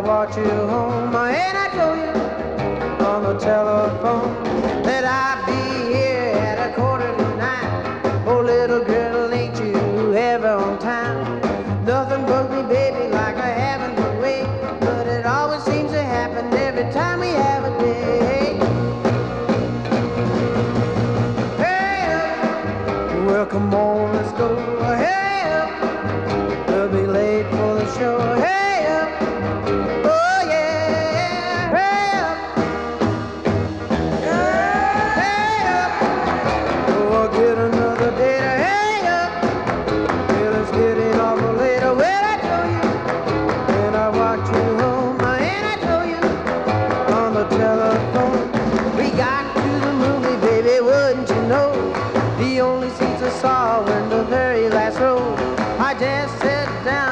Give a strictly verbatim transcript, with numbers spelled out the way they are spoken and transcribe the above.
brought you home. And I told you on the telephone that I'd be here at a quarter to nine. Oh, little girl, ain't you ever on time? Nothing bugs me, baby, like I haven't to wait. But it always seems to happen every time we have a day. Hey up, well, come on, let's go. Hey up, we'll be late for the show. Hey up, oh yeah, hey up, hey up, oh, I'll get another date. Hey up, well, let's get it over later. Well, I told you, and I walked you home, and I told you on the telephone. We got to the movie, baby, wouldn't you know? The only seats I saw were in the very last row. I just sat down